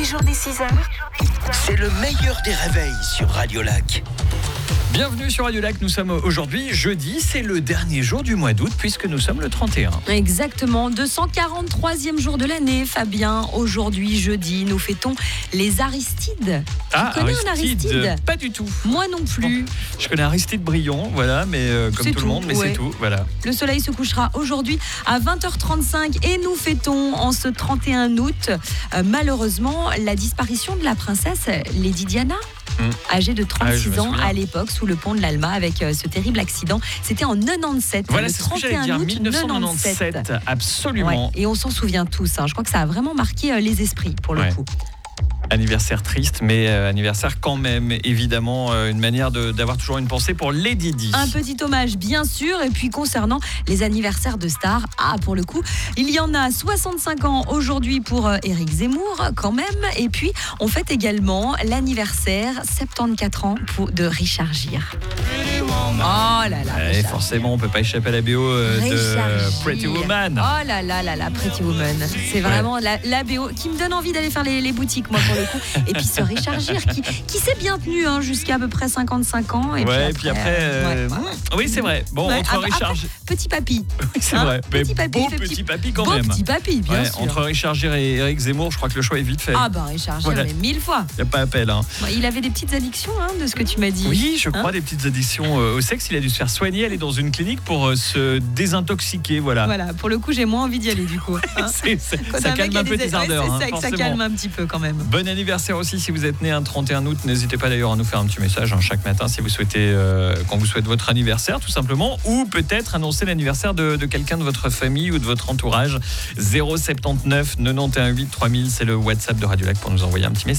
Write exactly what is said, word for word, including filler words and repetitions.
les jours dès six heures, c'est le meilleur des réveils sur Radio Lac. Bienvenue sur Radio Lac, nous sommes aujourd'hui jeudi, c'est le dernier jour du mois d'août puisque nous sommes le trente et un. Exactement, deux cent quarante-troisième jour de l'année, Fabien. Aujourd'hui, jeudi, nous fêtons les Aristides. Ah, tu connais Aristide, un Aristide? Pas du tout. Moi non plus. Bon, je connais Aristide Briand, voilà, mais euh, comme C'est tout, tout, le monde, mais ouais. c'est tout, voilà. Le soleil se couchera aujourd'hui à vingt heures trente-cinq et nous fêtons en ce trente et un août, euh, malheureusement, la disparition de la princesse Lady Diana. Mmh. Âgée de trente-six ah, ans à l'époque, sous le pont de l'Alma, avec euh, ce terrible accident. C'était en quatre-vingt-dix-sept. Voilà, le c'est ce que j'allais trente et un dire, août mille neuf cent quatre-vingt-dix-sept, absolument. Ouais, et on s'en souvient tous, hein. Je crois que ça a vraiment marqué euh, les esprits, pour le Ouais. coup. Anniversaire triste, mais euh, anniversaire quand même, évidemment, euh, une manière de, d'avoir toujours une pensée pour Lady Di. Un petit hommage, bien sûr. Et puis, concernant les anniversaires de stars, ah, pour le coup, il y en a soixante-cinq ans aujourd'hui pour euh, Éric Zemmour, quand même. Et puis, on fête également l'anniversaire, soixante-quatorze ans, pour, de Richard Gere. Oh là là. Ouais, Richard forcément, Gere. on peut pas échapper à la B O euh, Richard de Gere. Pretty Woman. Oh là là là là, Pretty Woman. C'est vraiment la, la B O qui me donne envie d'aller faire les, les boutiques, moi, pour le coup. Et puis ce Richard Gere qui, qui s'est bien tenu hein, jusqu'à à peu près cinquante-cinq ans. Et ouais, puis et puis après, euh, ouais, ouais, ouais. oui, c'est vrai. Bon, Ouais, entre après, Richard après, Gere. petit papy. Oui, c'est Hein, vrai. petit Mais papy, beau fait petit petit- papy quand Beau même. petit papy, bien Ouais, sûr. entre Richard Gere et Éric Zemmour, je crois que le choix est vite fait. Ah bah Richard Gere, Voilà. mais mille fois. Il n'y a pas appel. Hein. Bon, il avait des petites addictions hein, de ce que tu m'as dit. Oui, je crois, Hein des petites addictions euh, au sexe. Il a dû se faire soigner, aller dans une clinique pour euh, se désintoxiquer. Voilà. Voilà, pour le coup, j'ai moins envie d'y aller du coup. Hein. C'est- c'est- Quand ça un mec calme a un peu des- tes ouais, ardeurs. c'est hein, ça, que ça forcément. calme un petit peu quand même. Bon anniversaire aussi si vous êtes né un trente et un août. N'hésitez pas d'ailleurs à nous faire un petit message hein, chaque matin si vous souhaitez, euh, qu'on vous souhaite votre anniversaire tout simplement, ou peut-être annoncer l'anniversaire de, de quelqu'un de votre famille ou de votre entourage. zéro soixante-dix-neuf quatre-vingt-onze huit trois mille, c'est le WhatsApp de Radio Lac pour nous envoyer un petit message.